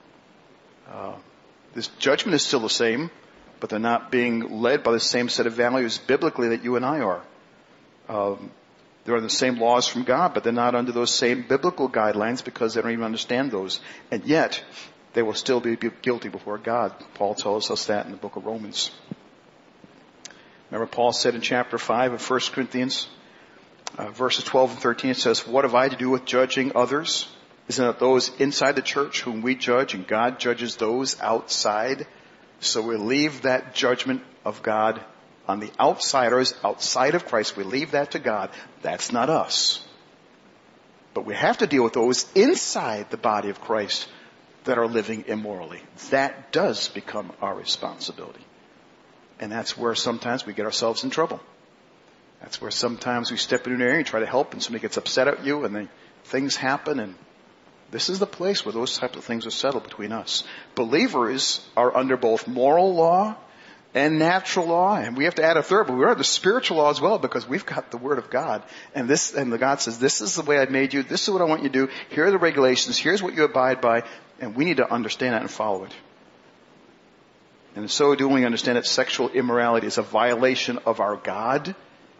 A: This judgment is still the same, but they're not being led by the same set of values biblically that you and I are. They're under the same laws from God, but they're not under those same biblical guidelines because they don't even understand those. And yet, they will still be guilty before God. Paul tells us that in the book of Romans. Remember Paul said in chapter 5 of 1 Corinthians, verses 12 and 13, it says, "What have I to do with judging others? Isn't it those inside the church whom we judge, and God judges those outside? So we leave that judgment of God on the outsiders, outside of Christ. We leave that to God. That's not us. But we have to deal with those inside the body of Christ that are living immorally. That does become our responsibility. And that's where sometimes we get ourselves in trouble. That's where sometimes we step into an area and try to help, and somebody gets upset at you, and then things happen, and this is the place where those types of things are settled between us. Believers are under both moral law and natural law, and we have to add a third, but we're under spiritual law as well because we've got the Word of God. And the God says, this is the way I made you, this is what I want you to do, here are the regulations, here's what you abide by, and we need to understand that and follow it. And in so doing, we understand that sexual immorality is a violation of our God.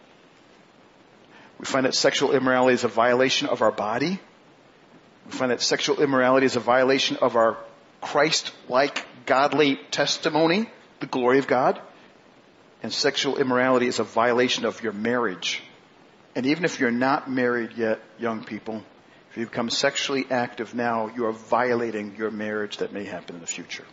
A: We find that sexual immorality is a violation of our body. We find that sexual immorality is a violation of our Christ-like godly testimony, the glory of God. And sexual immorality is a violation of your marriage. And even if you're not married yet, young people, if you become sexually active now, you are violating your marriage that may happen in the future.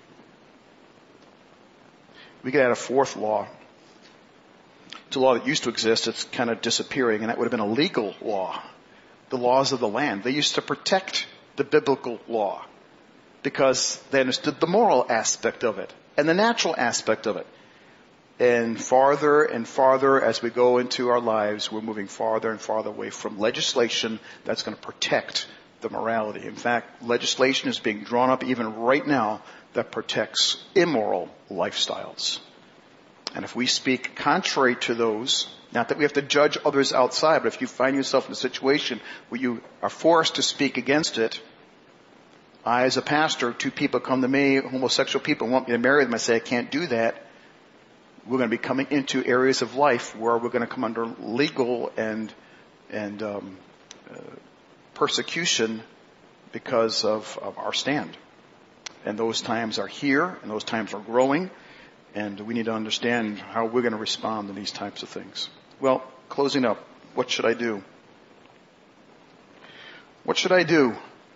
A: We could add a fourth law. It's a law that used to exist. It's kind of disappearing, and that would have been a legal law. The laws of the land. They used to protect the biblical law because they understood the moral aspect of it and the natural aspect of it. And farther as we go into our lives, we're moving farther and farther away from legislation that's going to protect the morality. In fact, legislation is being drawn up even right now that protects immoral lifestyles. And if we speak contrary to those, not that we have to judge others outside, but if you find yourself in a situation where you are forced to speak against it, I, as a pastor, two people come to me, homosexual people, want me to marry them. I say, I can't do that. We're going to be coming into areas of life where we're going to come under legal and persecution because of our stand. And those times are here, and those times are growing, and we need to understand how we're going to respond to these types of things. Well, closing up, what should I do? What should I do?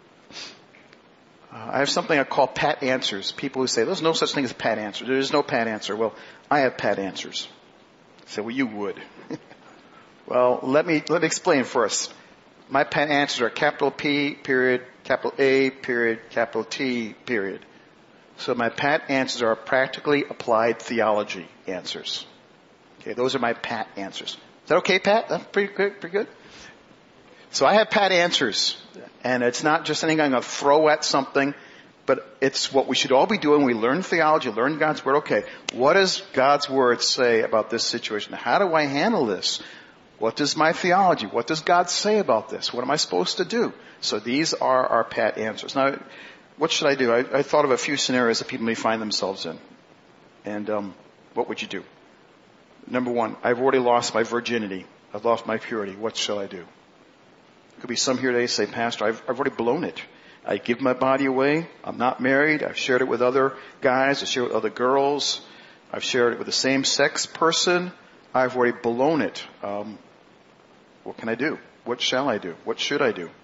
A: I have something I call pat answers. People who say, there's no such thing as a pat answer. There is no pat answer. Well, I have pat answers. I say, well, you would. Well, let me explain first. My pat answers are capital P, period, capital A, period, capital T, period. So my pat answers are practically applied theology answers. Okay, those are my pat answers. Is that okay, Pat? That's pretty good? So I have pat answers. And it's not just anything I'm going to throw at something, but it's what we should all be doing. We learn theology, learn God's Word. Okay, what does God's Word say about this situation? How do I handle this? What does my theology, what does God say about this? What am I supposed to do? So these are our pat answers. Now, what should I do? I thought of a few scenarios that people may find themselves in. And what would you do? Number one, I've already lost my virginity. I've lost my purity. What shall I do? Could be some here today say, Pastor, I've already blown it. I give my body away. I'm not married. I've shared it with other guys. I've shared it with other girls. I've shared it with the same sex person. I've already blown it. What can I do? What shall I do? What should I do?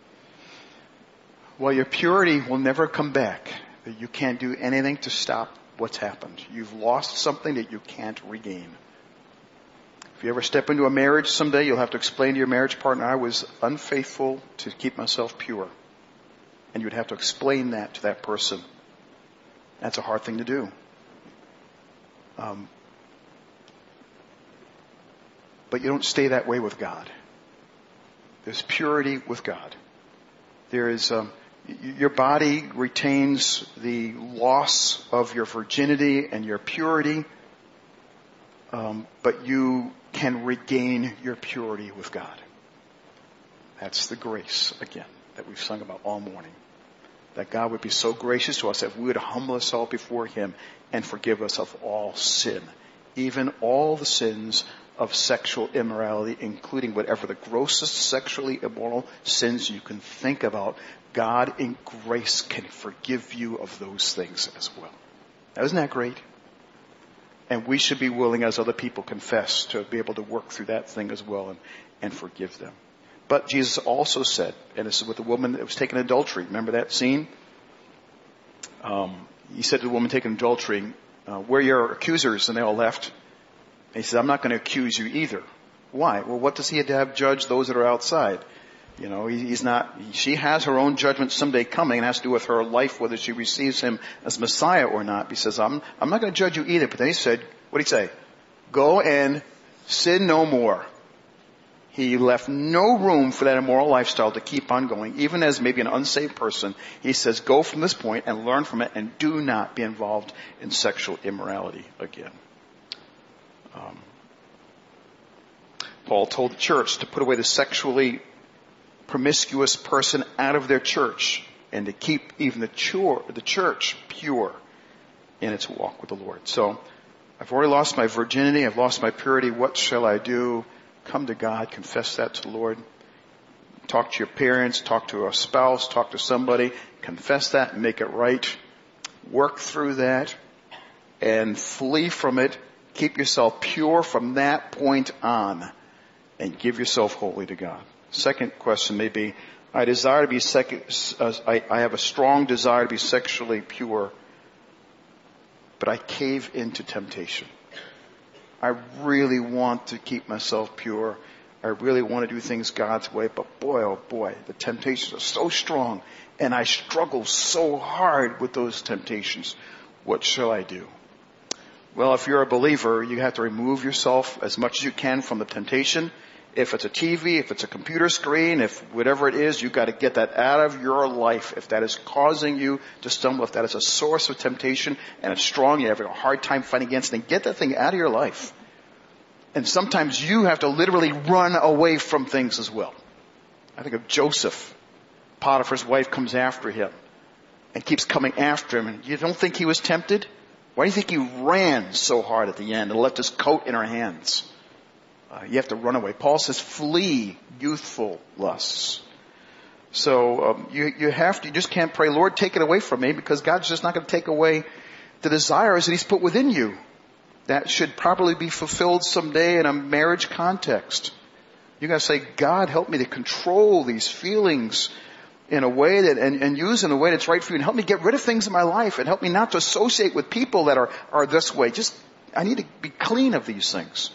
A: Well, your purity will never come back. You can't do anything to stop what's happened. You've lost something that you can't regain. If you ever step into a marriage someday, you'll have to explain to your marriage partner, I was unfaithful to keep myself pure. And you would have to explain that to that person. That's a hard thing to do. But you don't stay that way with God. There's purity with God. There is, your body retains the loss of your virginity and your purity, but you can regain your purity with God. That's the grace, again, that we've sung about all morning. That God would be so gracious to us that we would humble ourselves before Him and forgive us of all sin, even all the sins of sexual immorality, including whatever the grossest sexually immoral sins you can think about. God in grace can forgive you of those things as well. Now, isn't that great? And we should be willing, as other people confess, to be able to work through that thing as well and forgive them. But Jesus also said, and this is with the woman that was taken in adultery. Remember that scene? He said to the woman taken in adultery, where are your accusers? And they all left. And he said, I'm not going to accuse you either. Why? Well, what does he have to have judge those that are outside? You know, she has her own judgment someday coming, and has to do with her life, whether she receives him as Messiah or not. He says, I'm not going to judge you either. But then he said, what did he say? Go and sin no more. He left no room for that immoral lifestyle to keep on going, even as maybe an unsaved person. He says, go from this point and learn from it, and do not be involved in sexual immorality again. Paul told the church to put away the sexually promiscuous person out of their church, and to keep even the church pure in its walk with the Lord. So, I've already lost my virginity, I've lost my purity, what shall I do? Come to God, confess that to the Lord. Talk to your parents, talk to a spouse, talk to somebody, confess that and make it right. Work through that and flee from it. Keep yourself pure from that point on, and give yourself wholly to God. Second question may be, I have a strong desire to be sexually pure, but I cave into temptation. I really want to keep myself pure. I really want to do things God's way, but boy, oh boy, the temptations are so strong, and I struggle so hard with those temptations. What shall I do? Well, if you're a believer, you have to remove yourself as much as you can from the temptation. If it's a TV, if it's a computer screen, if whatever it is, you've got to get that out of your life. If that is causing you to stumble, if that is a source of temptation and it's strong, you're having a hard time fighting against it, then get that thing out of your life. And sometimes you have to literally run away from things as well. I think of Joseph. Potiphar's wife comes after him and keeps coming after him. And you don't think he was tempted? Why do you think he ran so hard at the end and left his coat in her hands? You have to run away. Paul says, flee youthful lusts. So you just can't pray, Lord, take it away from me, because God's just not going to take away the desires that He's put within you. That should probably be fulfilled someday in a marriage context. You got to say, God, help me to control these feelings in a way that, and use in a way that's right for you, and help me get rid of things in my life, and help me not to associate with people that are this way. I need to be clean of these things.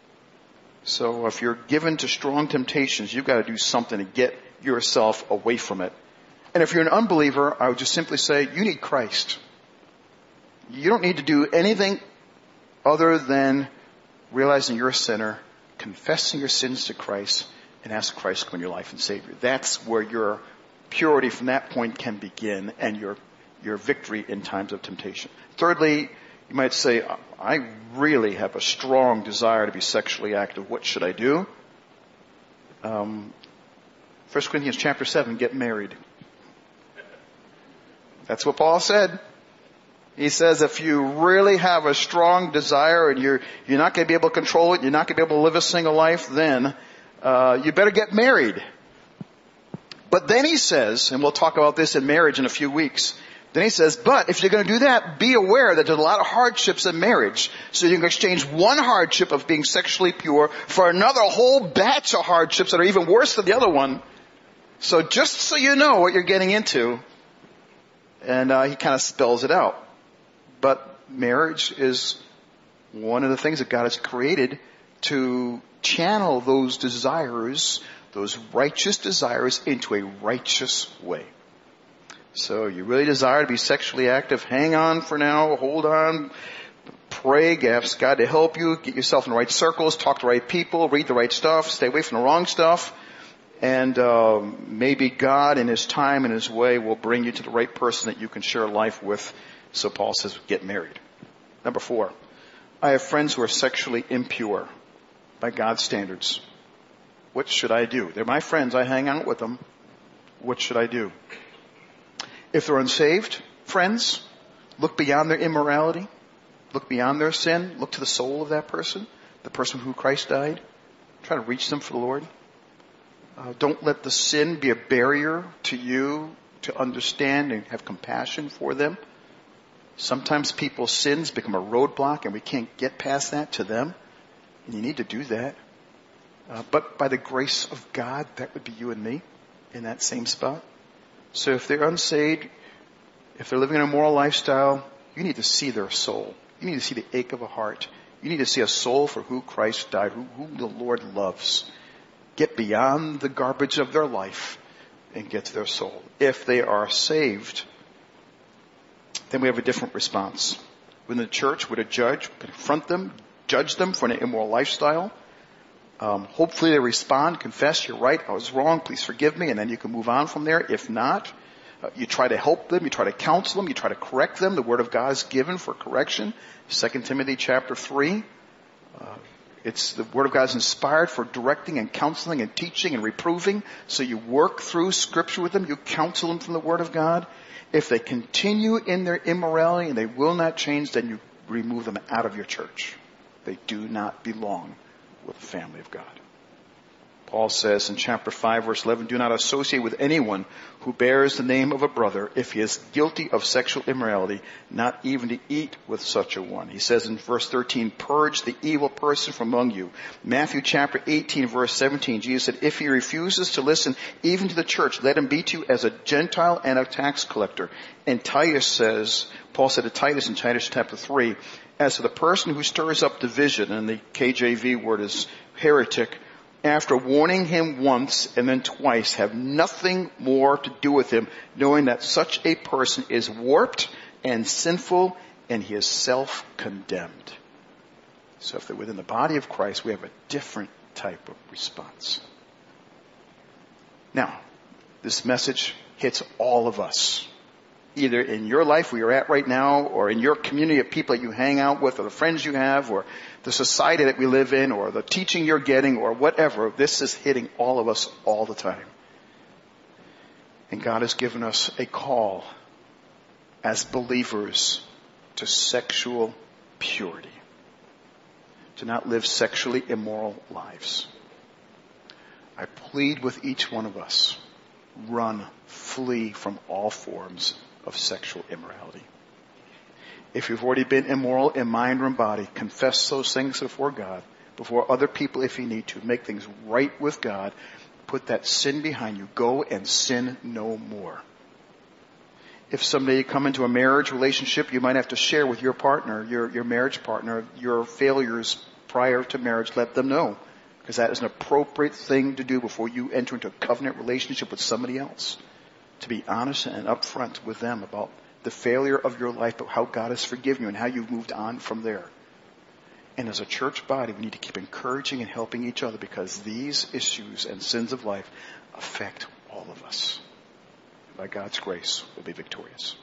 A: So if you're given to strong temptations, you've got to do something to get yourself away from it. And if you're an unbeliever, I would just simply say, you need Christ. You don't need to do anything other than realizing you're a sinner, confessing your sins to Christ, and ask Christ to come in your life and save you. That's where your purity from that point can begin, and your victory in times of temptation. Thirdly, you might say, I really have a strong desire to be sexually active. What should I do? 1 Corinthians chapter 7, get married. That's what Paul said. He says if you really have a strong desire and you're not going to be able to control it, you're not going to be able to live a single life, then you better get married. But then he says, and we'll talk about this in marriage in a few weeks, then he says, but if you're going to do that, be aware that there's a lot of hardships in marriage. So you can exchange one hardship of being sexually pure for another whole batch of hardships that are even worse than the other one. So just so you know what you're getting into. And he kind of spells it out. But marriage is one of the things that God has created to channel those desires, those righteous desires, into a righteous way. So you really desire to be sexually active, hang on for now, hold on, pray, ask God to help you, get yourself in the right circles, talk to the right people, read the right stuff, stay away from the wrong stuff, and maybe God in His time and His way will bring you to the right person that you can share life with. So Paul says, get married. Number 4, I have friends who are sexually impure by God's standards. What should I do? They're my friends, I hang out with them. What should I do? If they're unsaved friends, look beyond their immorality, look beyond their sin, look to the soul of that person, the person for who Christ died. Try to reach them for the Lord. Don't let the sin be a barrier to you to understand and have compassion for them. Sometimes people's sins become a roadblock and we can't get past that to them. And you need to do that. But by the grace of God, that would be you and me in that same spot. So if they're unsaved, if they're living an immoral lifestyle, you need to see their soul. You need to see the ache of a heart. You need to see a soul for who Christ died, who the Lord loves. Get beyond the garbage of their life and get to their soul. If they are saved, then we have a different response. Within the church, we're to judge, confront them, judge them for an immoral lifestyle. Hopefully they respond, confess, you're right, I was wrong, please forgive me, and then you can move on from there. If not, you try to help them, you try to counsel them, you try to correct them. The Word of God is given for correction. 2 Timothy chapter 3. The Word of God is inspired for directing and counseling and teaching and reproving. So you work through Scripture with them, you counsel them from the Word of God. If they continue in their immorality and they will not change, then you remove them out of your church. They do not belong with the family of God. Paul says in chapter 5, verse 11, do not associate with anyone who bears the name of a brother if he is guilty of sexual immorality, not even to eat with such a one. He says in verse 13, purge the evil person from among you. Matthew chapter 18, verse 17, Jesus said, if he refuses to listen even to the church, let him be to you as a Gentile and a tax collector. And Titus says, Paul said to Titus in Titus chapter 3, as for the person who stirs up division, and the KJV word is heretic, after warning him once and then twice, have nothing more to do with him, knowing that such a person is warped and sinful and he is self-condemned. So if they're within the body of Christ, we have a different type of response. Now, this message hits all of us. Either in your life where you're at right now, or in your community of people that you hang out with, or the friends you have, or the society that we live in, or the teaching you're getting, or whatever. This is hitting all of us all the time. And God has given us a call as believers to sexual purity. To not live sexually immoral lives. I plead with each one of us, run, flee from all forms of sexual immorality. If you've already been immoral in mind or in body, confess those things before God, before other people if you need to. Make things right with God. Put that sin behind you. Go and sin no more. If someday you come into a marriage relationship, you might have to share with your partner, your marriage partner, your failures prior to marriage. Let them know. Because that is an appropriate thing to do before you enter into a covenant relationship with somebody else. To be honest and upfront with them about the failure of your life, but how God has forgiven you and how you've moved on from there. And as a church body, we need to keep encouraging and helping each other because these issues and sins of life affect all of us. By God's grace, we'll be victorious.